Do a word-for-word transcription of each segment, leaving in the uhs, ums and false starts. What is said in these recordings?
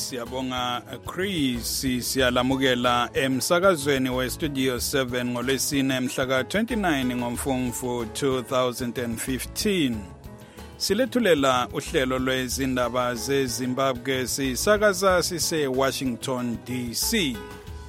Siyabonga Chris, siyalamukela emsakazweni we Studio seven ngolwesine mhla ka twenty-nine ngoMfumfu two thousand fifteen. Silethulela uhlelo lwezindaba zeZimbabwe sisakaza sise Washington D C.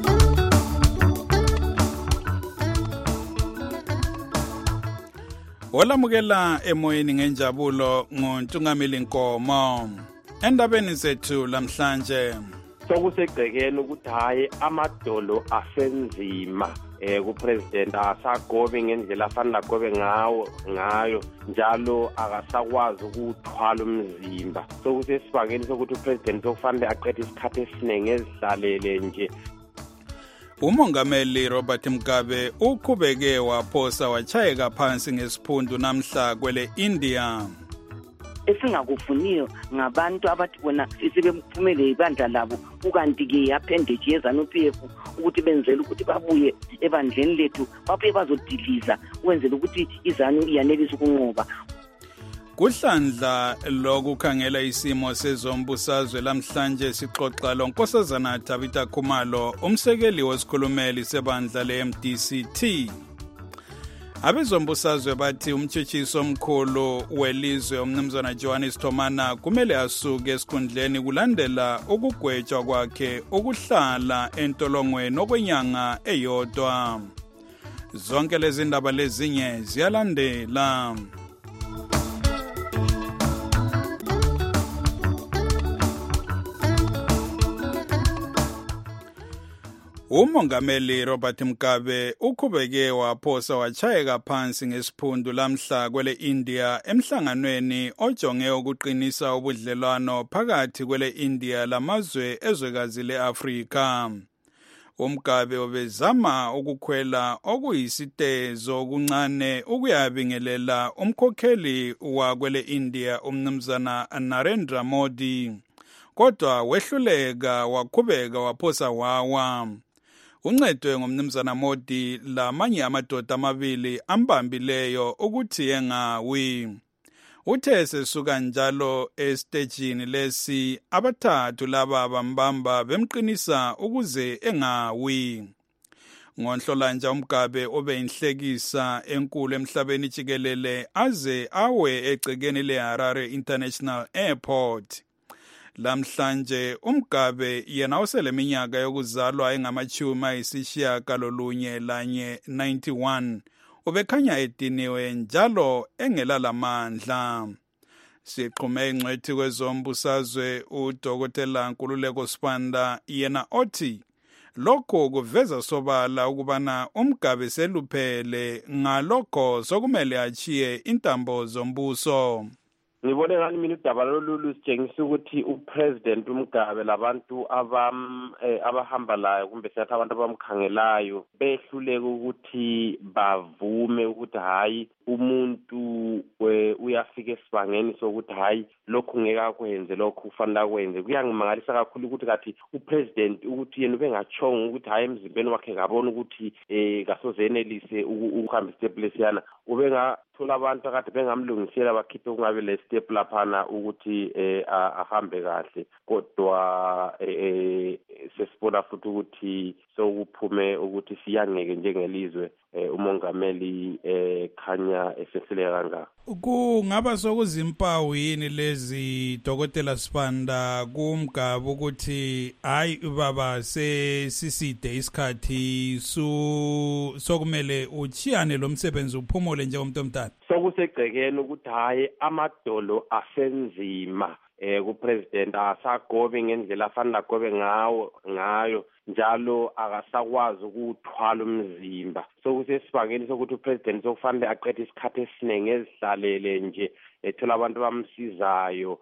Olamukela emoyeni ngenjabulo ngoNtungamili Nkomo. Endabeni zethu lamhlanje sokusegcekeni ukuthi hayi amadolo asenzima eh kupresident asagobe ngendlela afanele agobe ngawo ngayo njalo akasakwazi ukuthwala umzimba sokusesibangeni sokuthi upresident sokufanele aqede isikhathi esiningi ezihlalele nje. Umongameli Robert Mugabe ukhubeke waphosa wachayeka phansi ngesiphundu namhla kwele India. Esingakufuniyo ngabantu abathi bona sisebemphumele ibandla labo ukanti ke yappendage yeZANU P F ukuthi benzele ukuthi babuye ebandleni lethu babuye bazodiliza wenzele ukuthi iZANU iyanelisa ukunqoba. Kuhlandla lokukhangela isimo sezombusazwe lamhlanje sixoxa loNkosazana Tabitha Khumalo umsekeli wesikhulumeli sebandla le-M D C T. Abezombusazwe bathi umtshitshiso omkhulu welizwe umnumzana Johannes Thomana kumele asuke esikhundleni kulandela ukugwetshwa kwakhe ukuhlala entolongweni okwenyanga eyodwa. Zonke lezi ndaba lezinye ziyalandela. Umongameli Robert Mugabe ukhubeke waphosa wachayeka phansi ngesiphundu lamhla kwele India emhlanganweni ojonge ukuqinisa ubudlelwano phakathi kwele India lamazwe ezwekazi leAfrika. uMugabe obezama ukukhwela okuyisitezo okuncane ukuyabingelela umkhokheli wakwele India umnumzana Narendra Modi, kodwa wehluleka wakhubeka waphosa wawa. Uncedwe ngumnumzana Modi lamanye amadoda amabili ambambileyo ukuthi engawi. Uthe sesuka njalo estejini lesi abathathu laba bambamba bemqinisa ukuze engawi. Ngonhlolanja uMugabe obeyinhlekisa enkulu emhlabeni jikelele aze awe egcekeni leHarare International Airport. Lamhlanje uMugabe yena useleminyaka yokuzalwa engamachumi ayisishiyagalolunye lanye ninety-one ubekhanya ediniwe njalo engela lamandla. Siqhume ingcwethi kwezombusazwe uDokotela Nkululeko Sibanda yena othi lokho kuveza sobala ukubana uMugabe seluphele ngalokho sokumele achiye intambo zombuso. Ngibone ngani mina udaba lolu sitshengisa ukuthi upresident uMugabe labantu abam abahamba layo kumbe siyathi abantu abamkhangelayo behluleka ukuthi bavume ukuthi hayi umuntu uyafika esibangeni sokuthi hayi lokhu ngeke akwenze lokhu ufanele akwenze. Kuyangimangalisa kakhulu ukuthi kathi upresident ukuthi yena ubengachonga ukuthi hayi emzimbeni wakhe ngabona ukuthi eh kasozenelise ukuhamba step lesiyana ubenga thola abantu akade bengamlungisela bakhiphe kungabe le step laphana ukuthi eh ahambe kahle, kodwa eh sesibona futhi ukuthi sokuphume ukuthi siyangeke njengelizwe umongameli eh khanya esehlele kangaka. Kungaba sokuzimpawu yini lezi Dokotela Sibanda kuMugabe ukuthi hayi baba sesiside isikhathi su sokumele uchiyane lo msebenzi uphumule njengomuntu omdala? Sokusegcekeni ukuthi hayi amadolo asenzima eh kupresident asagobe ngendlela afanele agobe ngawo ngayo njalo akasakwazi ukuthwala umzimba sokusesibangeni sokuthi upresident sokufanele aqede isikhathi esiningi ezihlalele nje ethola abantu bamsizayo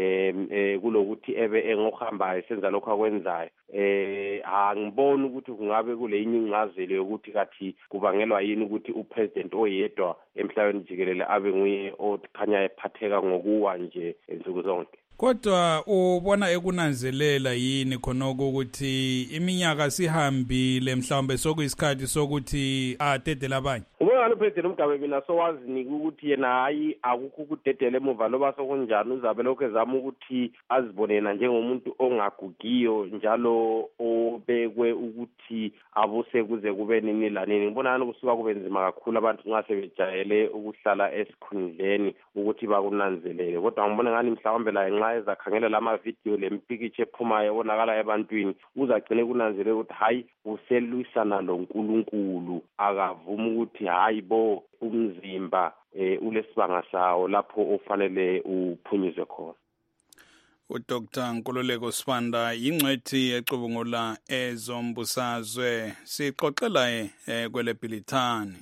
eh kulokuthi ebe engohambayo senza lokho akwenzayo. Eh angiboni ukuthi kungabe kule incazelo yokuthi kathi kubangelwa yini ukuthi upresident oyedwa emhlabeni jikelele abe nguye okhanya ephatheka ngokuwa nje ensuku zonke. Kodwa ubona ekunanzelela yini khonoko ukuthi iminyaka sihambile mhlawumbe sokuyisikhathi sokuthi adedele abanye? Ubona uPresident Mugabe mina sowazinika ukuthi yena hayi akukho ukudedela emuva loba sokunjani uzabe lokho ezama ukuthi azibone yena njengomuntu ongagugiyo njalo obekwe ukuthi abuse kuze kube nini lanini. Ngibona ukusuka kube nzima kakhulu abantu nxa sebejayele ukuhlala esikhundleni ukuthi bakunanzelele. Kodwa ngibona ngani mhlawumbe la nxa ezakhangela lama video lempikitshe ephumayo ebonakala ebantwini uzagcine kunanzelela ukuthi hayi uselwisana loNkulunkulu akavuma ukuthi hayi bo umzimba eh, ulesibanga sawo lapho ofanele uphunyuzwe khona. uDoctor Nkululeko Sibanda yingcwethi ecubungula ezombusazwe sixoxela eh, kwele Bhilithani.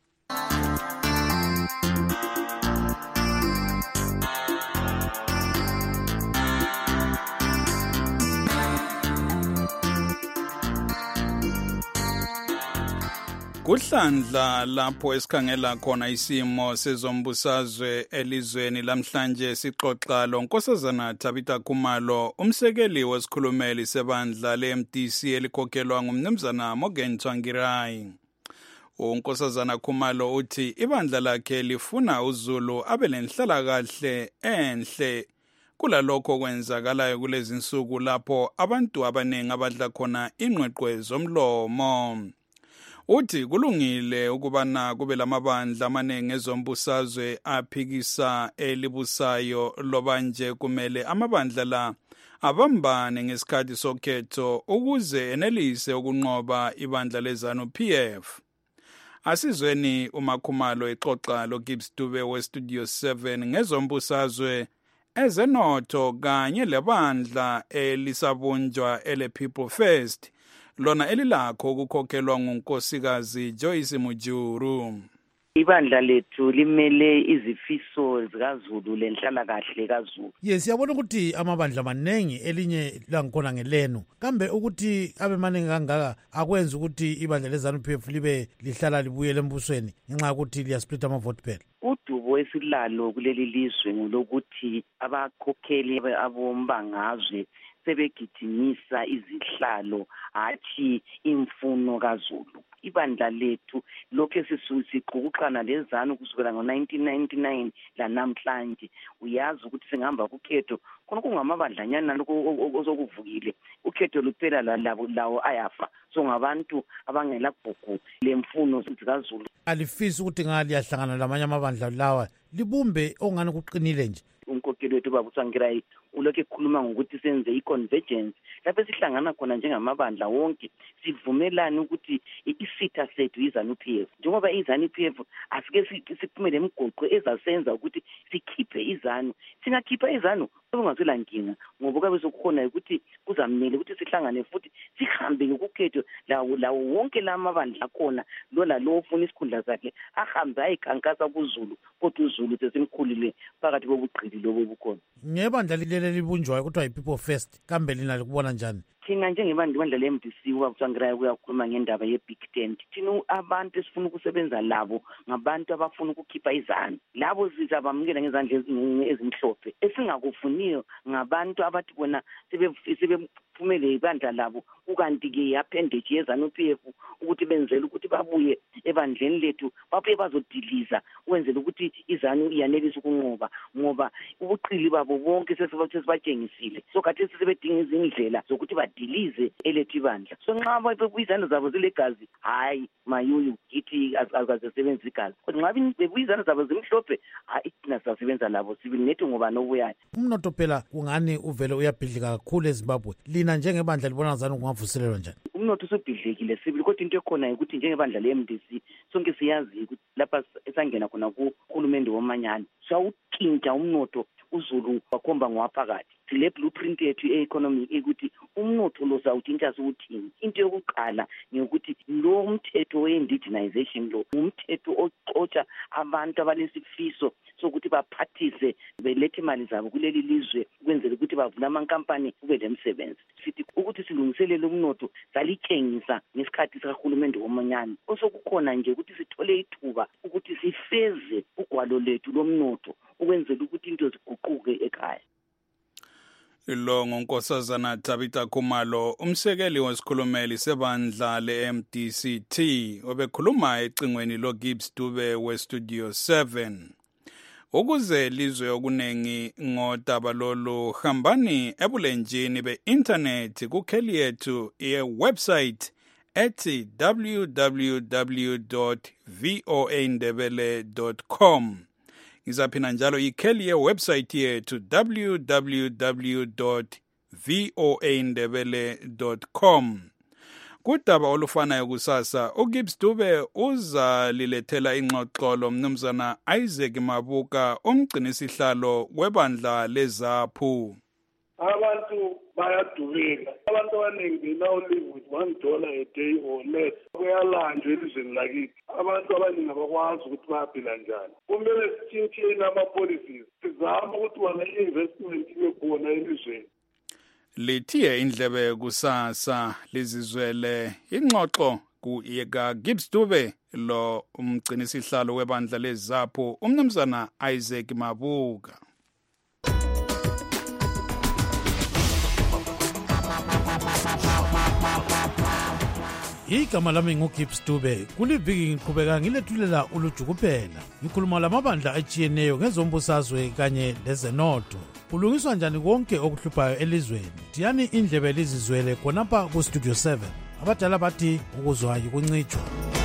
Kuhlandla lapho esikhangela khona isimo sezombusazwe elizweni lamhlanje sixoxa lo Nkosazana Tabitha Khumalo umsekeli wesikhulumeli sebandla le-M D C elikhokhelwa ngumnumzana Morgan Tsvangirai. uNkosazana Khumalo uthi ibandla lakhe lifuna uZulu abe lenhlalakahle enhle kulalokho kwenzakalayo kulezi nsuku lapho abantu abaningi abadla khona ingqweqwe zomlomo. Uthi kulungile ukubana kube lamabandla amaningi ezombusazwe aphikisa elibusayo loba nje kumele amabandla la abambane ngesikhathi sokhetho ukuze enelise ukunqoba ibandla leZanu-P F. Asizweni uMakhumalo exoxa loGibbs Dube weStudio seven ngezombusazwe ezenotho kanye lebandla elisabunjwa ele People First lona elilakho ukukhokhelwa ngunkosikazi Joyce Mujuru. Ibandla lethu limele izifiso zikaZulu lenhlala kahle kaZulu. Yes, siyabona ukuthi amabandla manengi elinye langikhona ngelenu. Kambe ukuthi abe manengi kangaka akwenza ukuthi ibandla leZanu-P F libe lihlala libuyele embusweni ngenxa ukuthi liyasplit ama-vote phela. Udubo esilalo kuleli lizwe ngulokuthi abakhokheli abombangazwe sebegijimisa izihlalo hathi imfuno kaZulu. Ibandla lethu lokho sisiqukuqana lezanu kusukela ngo-nineteen ninety-nine lanamhlanje uyazi ukuthi singihamba kukhetho khona kungamabandlanyana lokho osokuvukile ukhetho luphela labo lawo ayafa so ngabantu abangela bhuku lemfuno zikaZulu. Alifisi ukuthi ngaliyahlangana lamanye amabandla lawa libumbe ongani kuqinile nje. Umkhokheli wethu baba Tsvangirai ulokhu ekhuluma ngokuthi senze i-convergence lapho sihlangana khona njengamabandla wonke sivumelane ukuthi isitha sethu iZanu-P F njengoba iZanu-P F asike siphumele imigoqo ezasenza ukuthi sikhiphe iZanu singakhipha iZanu kungasela nkinga ngoba kabe sokukhona ukuthi kuzamnele ukuthi sihlangane futhi sihambe ngokukhetho lawo lawo wonke lamabandla akhona lo lalo ofuna isikhundla sakhe ahambe ayikhankasa kuZulu kodwa uZulu sesimkhulile phakathi kobuqili lobo bukhona. Ngebandla lilele libunjwayo kuthiwa i-People First kambe lina likubona njani? Thina njengebandla le-M D C uBatsvangirai uyakhuluma ngendaba ye-Big Tent. Thina abantu esifuna ukusebenza labo ngabantu abafuna ukukhipha iZanu. Labo sizabamukela ngezandla ezimhlophe. Esingakufuniyo ngabantu abathi bona sebephumele ibandla labo ukanti-ke i-appendage yeZanu-P F ukuthi benzele ukuthi babuye ebandleni lethu babuye bazodiliza ukwenzela ukuthi iZanu iyanelisa ukunqoba ngoba ubuqili babo bonke sesibatshengisile so khathesi sebedinga izindlela zokuthi badilize elethu ibandla so nxa izandla zabo zilegazi hayi mayuyu kithi azazisebenzisa igazi kodwa nxa izandla zabo zimhlophe hayi thina sizasebenza labo sibili nethi ngoba nobuyayo. Umnotho phela kungani uvele uyabhidlika kakhulu eZimbabwe lina njengebandla libona ngazani kungavuselelwa njani? Umnotho usubhidlikile sibili kodwa into ekhona ukuthi njengebandla le-M D C sonke siyazi ukuthi lapha esangena khona kuhulumende womanyano sawutshintsha umnotho uZulu wakhomba ngowaphakathi sile blueprint yethu e-economic ukuthi umnotho lo sawutshintsha siwuthini. Into yokuqala ngokuthi lo umthetho we-indigenization lo umthetho oxotsha abantu abalesifiso sokuthi baphathise belethe imali zabo kuleli lizwe ukwenzela ukuthi bavule amankampani kube lemsebenzi. Sithi ukuthi silungiselele umnotho salitshengisa ngesikhathi sikahulumende womanyano osokukhona nje ukuthi sithole ithuba ukuthi sifeze ugwalo lethu lomnotho ukwenzela ukuthi into ziguquke ekhaya. Lo ngunkosazana Tabitha Khumalo, umsekeli wesikhulumeli sebandla le-M D C T, obekhuluma ecingweni loGibbs Dube we-Studio seven. Ukuze lizwe okunengi ngodaba lolu, hambani ebulenjini be-internet kukheli yethu ye-website ethi w w w dot voa ndebele dot com. Ngizaphina njalo ikheli ye-website yethu w w w dot voa ndebele dot com. Kudaba olufanayo kusasa, uGibbs Dube uza lilethela ingxoxolo mnumzana Isaac Mabuka, umgcinisihlalo webandla leZAPU. Abantu bayadubeka. Abantu abaningi they now live with one dollar a day or less. Kuyalanjwa elizweni lakithi. Abantu abaningi abakwazi ukuthi bayaphila njani. Kumele sitshintsheni ama-policies. Sizama ukuthi wana investment ibe khona elizweni. Lithiye indlebe kusasa lizizwele ingxoxo kuyeka Gibbs Dube lo umgcinisihlalo webandla leZAPU umnumzana Isaac Mabuka. Igama lami nguGibbs Dube. Kuliviki ngiqhubeka ngilethulela uluju kuphela. Ngikhuluma lamabandla atshiyeneyo ngezombusazwe kanye lezenotho. Kulungiswa njani konke okuhluphayo elizweni? Diyani indlebe lizizwele khonapha ku Studio seven. Abadala bathi ukuzwa yikuncitshwa.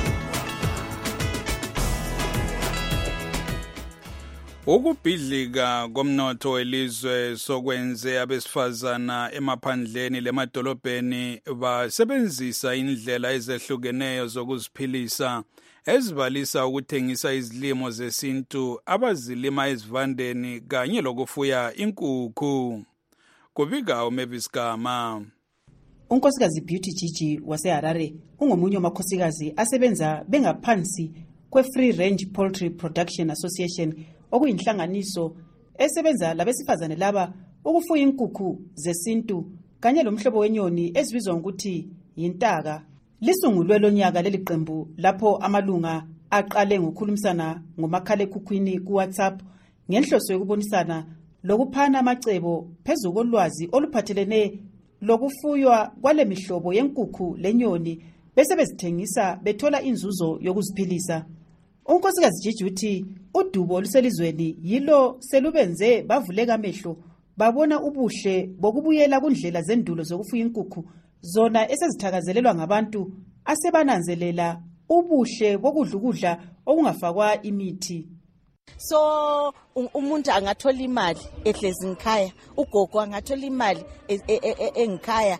Ukubhidlika komnotho welizwe sokwenze abesifazana emaphandleni lemadolobheni basebenzisa indlela ezehlukeneyo zokuziphilisa ezibalisa ukuthengisa izilimo zesintu abazilima ezivandeni kanye lokufuya inkukhu. Kubika uMavis Gama. Unkosikazi Beauty Gigi waseHarare ungomunye wamakhosikazi asebenza bengaphansi kwe-Free Range Poultry Production Association, okuyinhlanganiso esebenza labesifazane laba ukufuya inkukhu zesintu kanye lomhlobo wenyoni ezibizwa ngokuthi yintaka. Lisungulwe lonyaka leli qembu lapho amalunga aqale ngokukhulumisana ngomakhalekhukhwini ku-WhatsApp ngenhloso yokubonisana lokuphana amacebo phezu kolwazi oluphathelene lokufuywa kwale mihlobo yenkukhu lenyoni bese bezithengisa bethola inzuzo yokuziphilisa. Unkosikazi Gigi uthi udubo luselizweni yilo selubenze bavuleka amehlo babona ubuhle bokubuyela kundlela zendulo zokufuya inkukhu zona esezithakazelelwa ngabantu asebananzelela ubuhle bokudla ukudla okungafakwa imithi. So umuntu angathola imali ehlezi ngikhaya, ugogo angathola imali engikhaya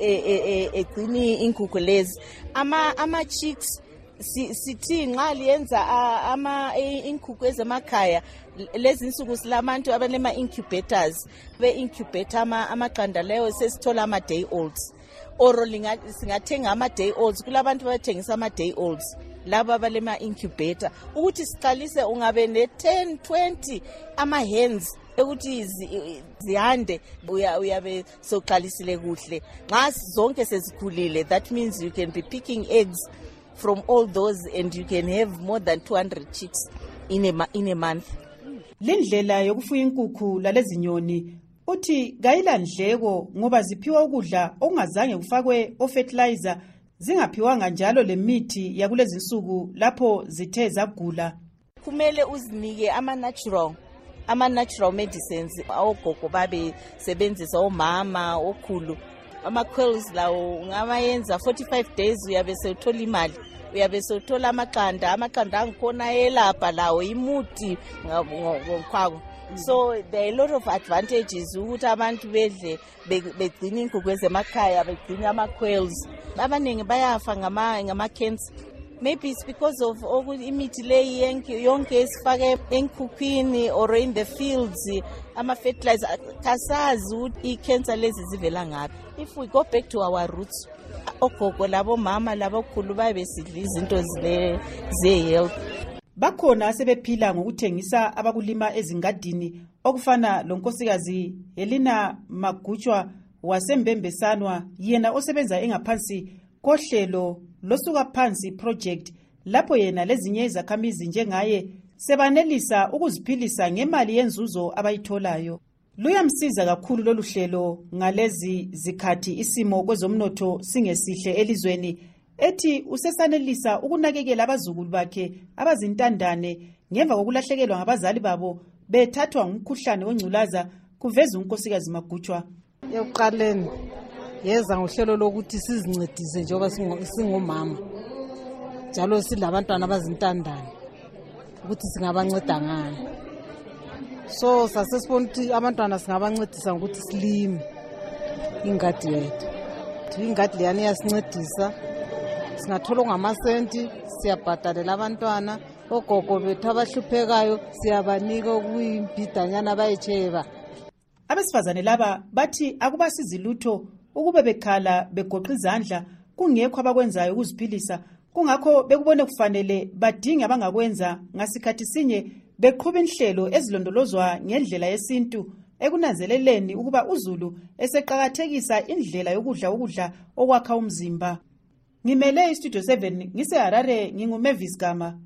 egcini inkukhu lezi. Ama ama chicks sithi nxa liyenza ama inkukhu ezemakhaya lezi insuku silabantu abanema incubators be incubate ama amaqanda leyo sesithola ama day olds oro singathenga ama day olds kulabantu abathengisa ama day olds laba abalema incubator ukuthi siqalise ungabe ne ten twenty ama hens ukuthi zihande uyabe soqalisile kuhle nxa zonke sezikhulile. That means you can be picking eggs from all those and you can have more than two hundred chicks in a in a month. Lendlela yokufuya inkukhu lalezinyoni uthi kayilandleko ngoba ziphiwa ukudla okungazange kufakwe o fertilizer, zingaphiwanga njalo lemithi yakulezi insuku lapho zithe zagula. Kumele uzinike ama natural ama natural medicines ogogo babe sebenzisa omama okhulu. Ama quails lawo ngamayenza forty-five days uyabe sewuthola imali, uyabe sewuthola amaqanda amaqanda angikhona elapha lawo imuti ngokwako. So there are a lot of advantages ukuthi abantu bedle begcina inkukhu ezemakhaya begcina ama quails. Abaningi bayafa ngama ngama cancer. Maybe it's because of imithi leyi yonke esifake enkukhwini or in the fields ama fertilizer kasazi ukuthi i-cancer lezi zivela ngapi. If we go back to our roots, ogogo labo mama labo khulu babe sidla izinto zile ze health. Bakhona sebephila ngokuthengisa abakulima ezingadini okufana lonkosikazi Helena Magutshwa wasembembesanwa, yena osebenza engaphansi kohlelo losuka phansi project lapho yena lezinye izakhamizi njengaye sebanelisa ukuziphilisa ngemali yenzuzo abayitholayo. Luyamsiza kakhulu lolu hlelo ngalezi zikhathi isimo kwezomnotho singesihle elizweni, ethi usesanelisa ukunakekela abazukulu bakhe abazintandane ngemva kokulahlekelwa ngabazali babo bethathwa ngumkhuhlane wengculaza, kuveza unkosikazi Magutshwa. Ekuqaleni yeza ngohlelo lokuthi sizincedise njengoba singomama njalo silabantwana abazintandane ukuthi singabanceda ngani. So sasesibona ukuthi abantwana singabancedisa ngokuthi silime ingadi yethu. Ingadi leyani yasincedisa, singathola ngamasenti siyabhadalela abantwana, ogogo bethu abahluphekayo siyabanika okuyimbidanyana bayitsheba. Abesifazane laba bathi akubasizi lutho ukube bekhala begoqa izandla kungekho abakwenzayo ukuziphilisa, kungakho bekubone kufanele badinge abangakwenza ngasikhathi sinye beqhuba inhlelo ezilondolozwa ngendlela yesintu ekunanzeleleni ukuba uZulu eseqhakathekisa indlela yokudla ukudla okwakha umzimba. Ngimele iStudio seven ngiseHarare, nginguMavis Gama.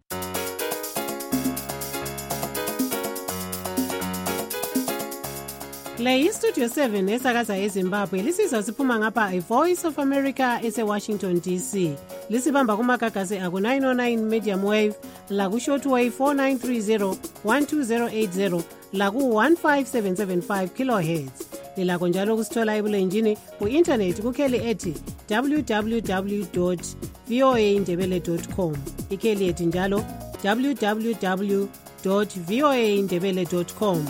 Le iStudio seven esakaza eZimbabwe lisizwa siphuma ngapha iVoice of America eseWashington D C. Lisibamba kumagagasi aku nine oh nine medium wave, laku shortwave four nine three zero one two zero eight zero, laku one five seven seven five kilohertz. Lilakho njalo kusithola ebulenjini ku-internet kukheli ethi w w w dot voa indebele dot com. Ikheli ethi njalo w w w dot voa indebele dot com.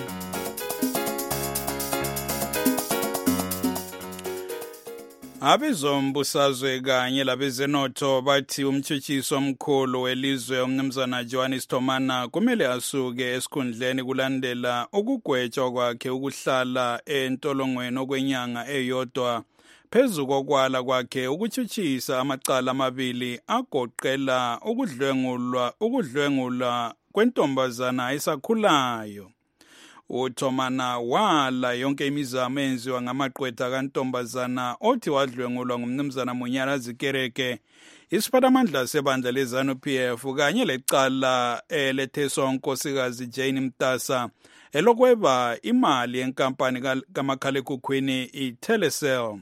Abezombusazwe kanye labezenotho bathi umtshitshiso omkhulu welizwe umnumzana Johannes Thomana kumele asuke esikhundleni kulandela ukugwetshwa kwakhe ukuhlala entolongweni okwenyanga eyodwa phezu kokwala kwakhe ukutshitshisa amacala amabili agoqela ukudlwengulwa ukudlwengulwa kwentombazana esakhulayo. uThomana wala yonke imizamo enziwa ngamaqwetha kantombazana othi wadlwengulwa ngumnumzana Munyana Zikereke, isiphathamandla sebandla leZANU P F kanye lecala eletheswa unkosikazi Jane Mtasa elokweba imali yenkampani kamakhalekhukhwini iTelecel.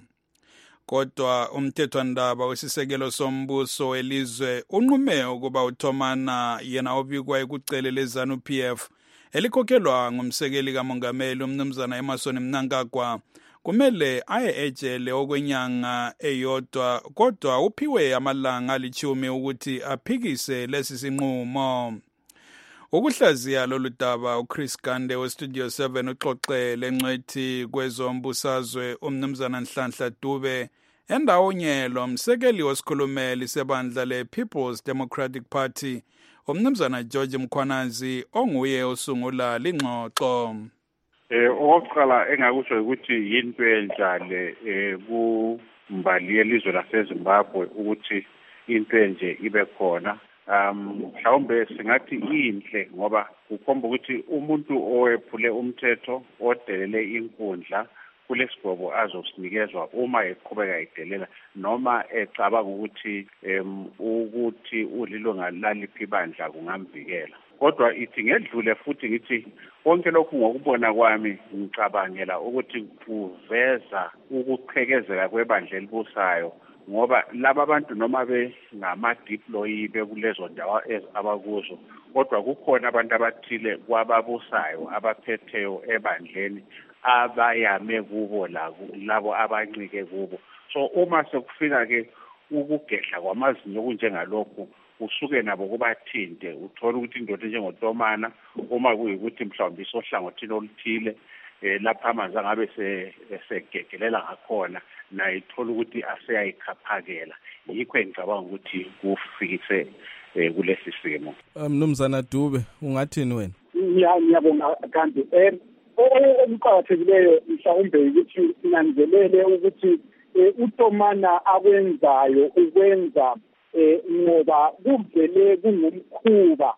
Kodwa umthethwandaba wesisekelo sombuso welizwe unqume ukuba uThomana yena obikwa ekucele leZANU P F elikhokhelwa ngumsekeli kamongameli umnumzana Emmerson Mnangagwa kumele aye ejele okwenyanga eyodwa, kodwa uphiwe amalanga alichumi ukuthi aphikise lesi sinqumo. Ukuhlaziya lolu daba uChris Gande weStudio seven uxoxe lencwethi kwezombusazwe umnumzana Nhlanhla Dube endawonyelo umsekeli wesikhulumeli sebandla lePeople's Democratic Party umnumzana George Mkhwanazi onguye osungula lingxoxo. Eh okokuqala engakusho ukuthi yinto enjalo eh kumbali yelizwe laseZimbabwe ukuthi into enje ibe khona. Um mhlawumbe singathi inhle ngoba ukhomba ukuthi umuntu owephule umthetho odelele inkundla kulesigobo azosinikezwa uma eqhubeka edelela noma ecabanga ukuthi em ukuthi ulilunga laliphi bandla kungamvikela. Kodwa ithi ngedlule futhi ngithi konke lokhu ngokubona kwami ngicabangela ukuthi kuveza ukuqhekezela kwebandla elibusayo ngoba laba bantu noma bengama deployee bekulezo ndawo abakuzo kodwa kukhona abantu abathile kwababusayo abaphetheyo ebandleni abayame kubo labo abancike kubo. So uma sekufika ke ukugedla kwamazinyo kunjengalokho usuke nabo kubathinte uthola ukuthi indoda njengoThomana uma kuyikuthi mhlawumbe isohlangothini oluthile lapha amanzi angabe segegelela ngakhona naye ithola ukuthi aseyayikhaphakela. Yikho engicabanga ukuthi kufikise kulesi simo. Mnumzana Dube ungathini wena? Ngiyabonga kanti eh okuqhakathekileyo mhlawumbe ukuthi sinanzelele ukuthi uThomana akwenzayo ukwenza ngoba kuvele kungumkhuba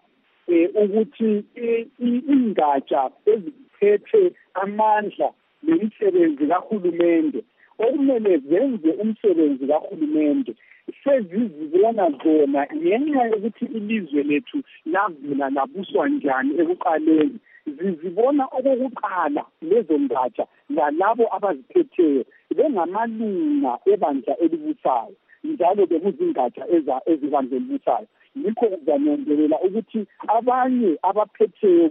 ukuthi ingatsha eziphethe amandla nemisebenzi kahulumende okumele zenze umsebenzi kahulumende sezizibona zona ngenxa yokuthi ilizwe lethu lavula labuswa njani ekuqaleni zibona okokuqala lezo ngatsha lalabo abaziphetheyo bengamalunga ebandla elibusayo njalo bekuzingatsha ezibandla elibusayo. Yikho kuzanendelela ukuthi abanye abaphetheyo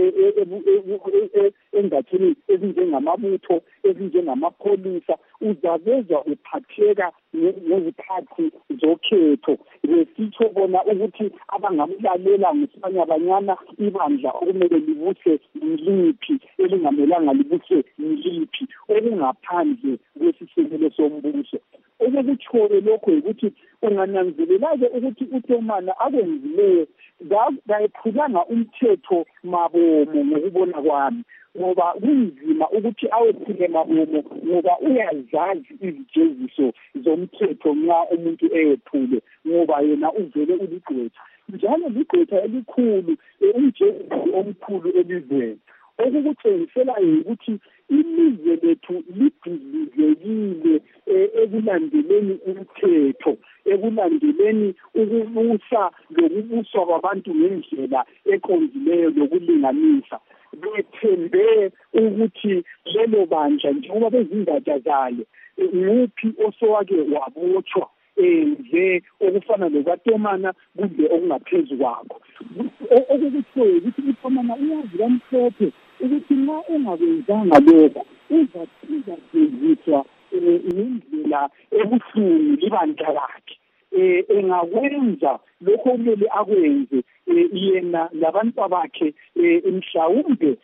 engathini ezinjengamabutho ezinjengamapholisa uzabezwa uphatheka ngezikhathi zokhetho besitsho bona ukuthi abangamlalela ngusibanyabanyana ibandla okumele libuse yiliphi elingamelanga libuse yiliphi okungaphandle kwesisekelo sombuso. Okukuthole lokho ukuthi ungananzelela-ke ukuthi uThemana akwenzileyo kayephulanga umthetho mabomo ngokubona kwami, ngoba kunzima ukuthi awephule mabomo ngoba uyazazi izijeziso zomthetho nxa umuntu eyephule, ngoba yena uvele uligqwetha njalo ligqwetha elikhulu, umjeziso omkhulu elizweni. Okukutshengisela ukuthi ilizwe lethu libhidlizekile ekulandeleni umthetho, ekulandeleni ukubusa lokubuswa kwabantu ngendlela eqondileyo lokulinganisa. Bethembe ukuthi lelo bandla njengoba bezingatsha zalo nguphi osowake wabotshwa enze okufana lokaThemana kumbe okungaphezu kwakho. Okukuthiwe ukuthi uThemana uyazi kamhlophe ukuthi nxa engakwenzanga lokho uzazizwa ngendlela ebuhlungu libandla lakhe. Engakwenza lokho kumele akwenze yena labantu bakhe mhlawumbe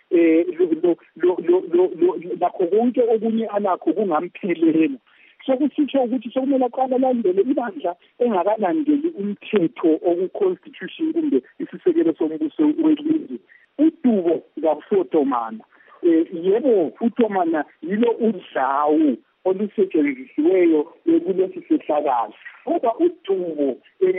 lakho konke okunye alakho kungamphelela. Sokusitsho ukuthi sokumele aqala alandele ibandla engakalandeli umthetho oku-constitution kumbe isisekelo sombuso welizwe. uDubo kabusoThemana yebo uThemana yilo udlawu olusetshenzisiweyo kulesi sehlakalo, kodwa uDubo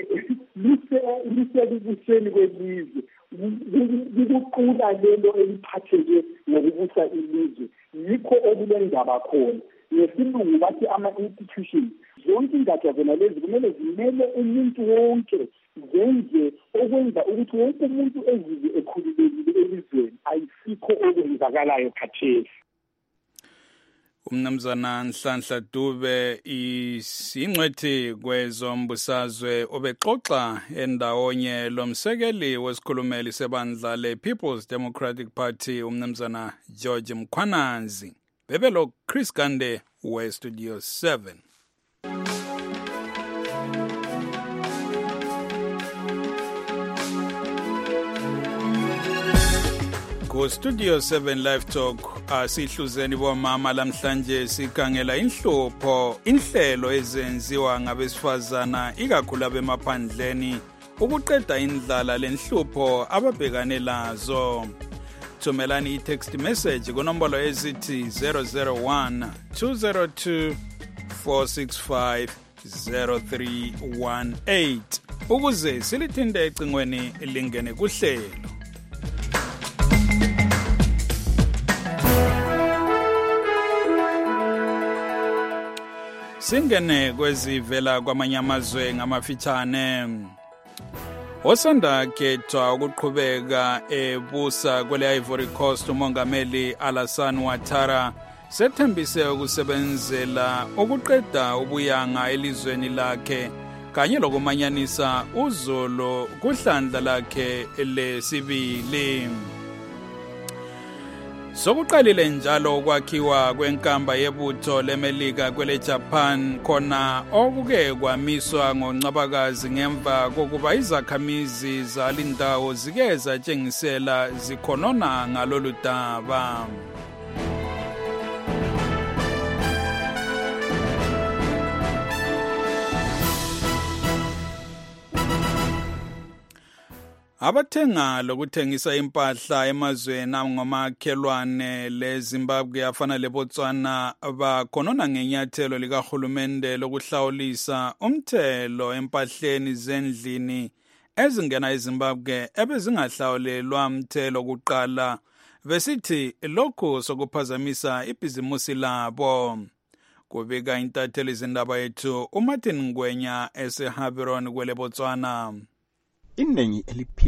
lusekubuseni kwelizwe ukuqula lelo eliphatheke ngokubusa ilizwe. Yikho okulendaba khona ngesilungu bathi ama-institutions zonke ingatsha zona lezi kumele zimele umuntu wonke zenze okwenza ukuthi wonke umuntu ezizwe ekhululekile elizweni. Ayisikho okwenzakalayo khathesi. Umnumzana Nhlanhla Dube isingcwethi kwezombusazwe obexoxa endawonye lomsekeli wesikhulumeli sebandla le-People's Democratic Party umnumzana George Mkhwanazi. Bebelo Chris Gande we Studio seven. Ku Studio seven Live Talk asihluzeni bomama lamhlanje sikhangela inhlupho inhlelo ezenziwa ngabesifazana ikakhulu abemaphandleni ukuqeda indlala lenhlupho ababhekane lazo. Thumelani i-text message kunombolo ezithi zero zero one two zero two four six five zero three one eight ukuze silithinte ecingweni lingene kuhlelo. Singene kwezivela kwamanye amazwe ngamafitshane. Osanda khethwa ukuqhubeka ebusa kwele Ivory Coast umongameli Alassane Ouattara sethembise ukusebenzela ukuqeda ubuyanga elizweni lakhe kanye lokumanyanisa uzulu kuhlandla lakhe lesibili. Sokuqalile njalo ukwakhiwa kwenkamba yebutho leMelika kwele Japan khona okuke kwamiswa ngoncabakazi ngemva kokuba izakhamizi zalindawo zike zatshengisela zikhonona ngalolu daba. Abathenga lokuthengisa impahla emazweni angomakhelwane leZimbabwe afana leBotswana bakhonona ngenyathelo likahulumende lokuhlawulisa umthelo empahleni zendlini ezingena eZimbabwe ebezingahlawulelwa umthelo kuqala besithi lokhu sokuphazamisa ibhizimusi labo. Kubika intatheli zindaba yethu uMartin Ngwenya eseHaberon kwele Botswana. Iningi eliphila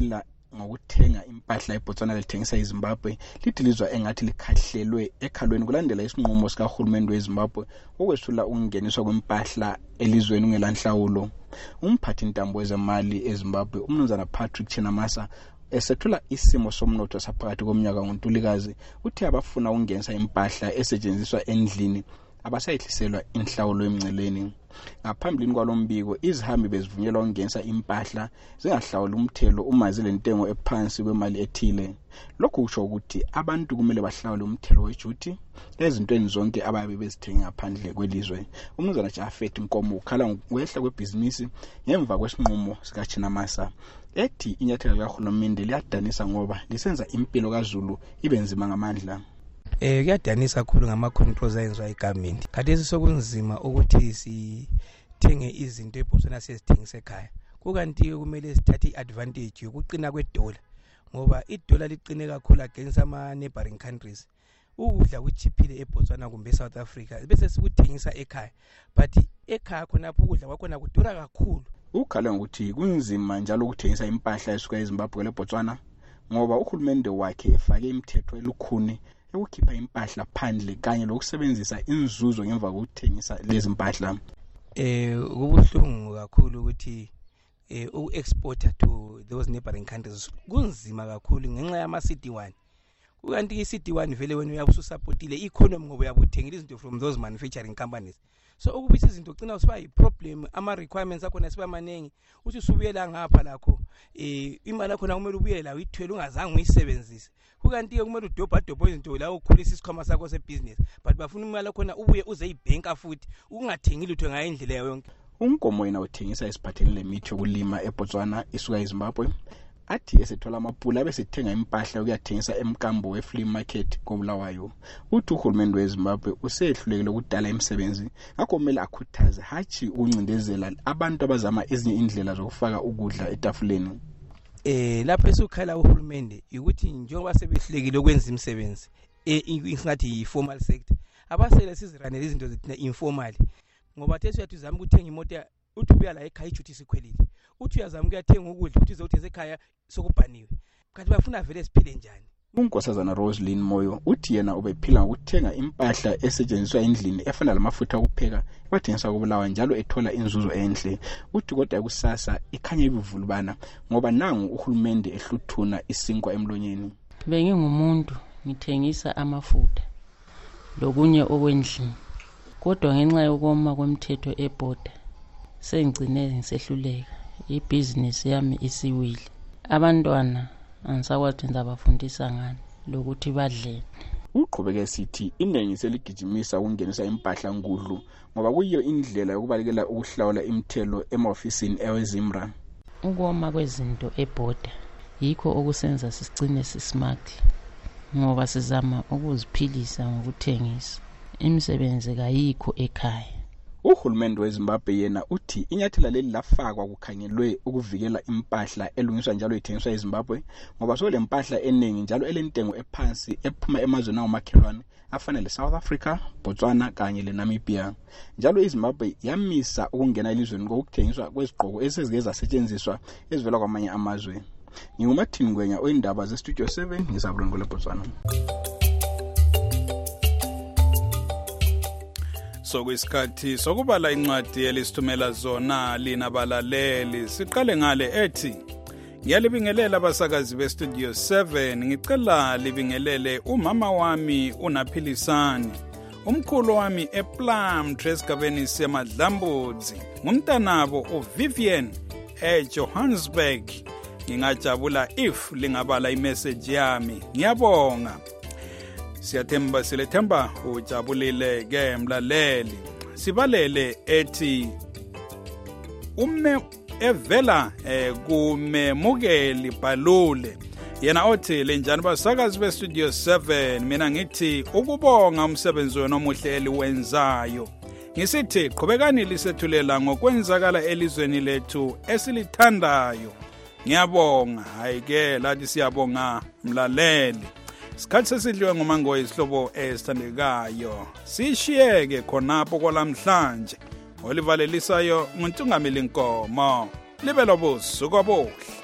ngokuthenga impahla eBotswana lethengisa eZimbabwe lidilizwa engathi likhahlelwe ekhalweni kulandela isinqumo sikahulumende weZimbabwe okwesula ukungeniswa kwempahla elizweni ungelanhlawulo. Umphathi intambo wezemali eZimbabwe umnumzana Patrick Chinamasa esethula isimo somnotho saphakathi komnyaka ngoNtulikazi uthi abafuna ukungenisa impahla esetshenziswa endlini abasayihliselwa inhlawulo emnceleni. Ngaphambilini kwalombiko izihambi bezivunyelwa ukungenisa impahla zingahlawuli umthelo uma zilentengo ephansi kwemali ethile. Lokhu kusho ukuthi abantu kumele bahlawule umthelo wejuti ezintweni zonke ababe bezithenga ngaphandle kwelizwe. Umnumzana Jafet Nkomo ukhala ngokwehla kwebhizinisi ngemva kwesinqumo sikaChinamasa ethi inyathelo likahulumende liyadanisa ngoba lisenza impilo kaZulu ibe nzima ngamandla. Eh kuyadanisa kakhulu ngama controls ayenzwa igovernment. Khathesi sokunzima ukuthi sithenge izinto eBotswana sezithengise ekhaya. Kukanti kumele sithathe iadvantage yokuqina kwedola ngoba idola liqine kakhulu against ama neighboring countries. Ukudla kuchiphile eBotswana kumbe South Africa bese sikuthengisa ekhaya but ekhaya khona ukudla kwakhona kudura kakhulu. Ukhala ukuthi kunzima njalo ukuthengisa impahla esuka eZimbabwe leBotswana ngoba uhulumende wakhe efake imithetho elukhuni ukukhipha impahla phandle kanye lokusebenzisa inzuzo ngemva kokuthengisa lezi impahla. Eh kubuhlungu kakhulu ukuthi eh uexporter to those neighboring countries kunzima kakhulu ngenxa yama C D one. Kukanti i C D one vele wena uyabususupportile economy ngoba uyabuthengela izinto from those manufacturing companies. So ukubiza izinto ugcina usiba iproblem ama requirements akho nasiba maningi uthi usubuyela ngapha lakho eh imali yakho kumele ubuyele la uyithwele ungazange uyisebenzise. Kukanti ke kumele udobha dobho izinto la ukhulisa isikhwama sakho sebusiness but bafuna imali yakho ubuye uze ibanka futhi ungathengi lutho ngayo indlela yonke. Unkomo yena uthengisa isiphathelele lemithi yokulima eBotswana isuka eZimbabwe athi esethola amapula bese thenga impahla ukuyathengisa emkambo weflea market koBulawayo. Uthi uhulumende weZimbabwe usehlulekile ukudala imisebenzi ngakho kumele akhuthaze hathi ukuncindezela abantu abazama ezinye indlela zokufaka ukudla etafuleni. Eh lapho esukhala uhulumende ukuthi njengoba sebehlekile ukwenza imisebenzi eh ingathi formal sector abasele siziranele izinto zethina informal ngoba thethi uyatuzama ukuthenga imoto uthi ubuya la ekhaya ijuthi sikhwelile uthi uyazama ukuyathenga ukudla uthi uzothenga ekhaya sokubhaniwe kanti bafuna vele siphile njani. Unkosazana Roselyn Moyo uthi yena ubephila ngokuthenga impahla esetshenziswa endlini efana lamafutha okupheka ebathengiswa koBulawayo njalo ethola inzuzo enhle. Uthi kodwa ekusasa ikhanya ibuvulubana ngoba nangu uhulumende ehluthuna isinkwa emlonyeni. Bengingumuntu ngithengisa amafutha lokunye okwendlini kodwa ngenxa yokoma kwemthetho eborder sengcine ngisehluleka ibusiness yami isiwile. Abantwana ansakwathi ndabafundisa ngani lokuthi badleni. Uqhubeke sithi inengi seligijimisa ukungenisa impahla ngudlu ngoba kuyiyo indlela yokubalekela ukuhlawula imithelo emaofisini eweZimra. Ukoma kwezinto eborder yikho okusenza sicine sismart ngoba sizama ukuziphilisa ngokuthengisa. Imisebenzi kayikho ekhaya. Uhulumende weZimbabwe yena uthi inyathela leli lafakwa kukhangelwe ukuvikela impahla elungiswa njalo ithengiswa eZimbabwe ngoba so le mpahla eningi njalo elentengo ephansi ephuma emazweni awomakhelwane afana leSouth Africa, Botswana kanye leNamibia. Njalo iZimbabwe yamisa ukungena elizweni ngokuthengiswa kwezigqoko esezike zasetshenziswa ezivela kwamanye amazwe. Ngingumathini Ngwenya oyindaba zeStudio seven ngisabulongo leBotswana. Sokuyisikhathi sokubala incwadi elisithumela zona lina balaleli. Siqale ngale ethi ngiyalibingelela abasakazi beStudio seven ngicela libingelele umama wami uNaphilisani umkhulu wami ePlum Tresigabeni seMadlambudzi ngumntanabo uVivian eJohannesburg. Ngingajabula if lingabala imessage yami. Ngiyabonga. Siyathemba silethemba ujabulile ke mlaleli. Sibalele ethi umme evela eh, kumemukeli Balule yena othi lenjani basakazi beStudio seven mina ngithi ukubonga umsebenzi wenu omuhle eliwenzayo. Ngisithi qhubekani lisethulela ngokwenzakala elizweni lethu esilithandayo. Ngiyabonga hayi ke lathi siyabonga mlaleli. Sikhathi sesidliwe ngomango isihlobo esithandekayo. Sishiyeke khonapho kwalamhlanje. Olivalelisayo nguNtungameli Nkomo. Libe lobusuku obuhle.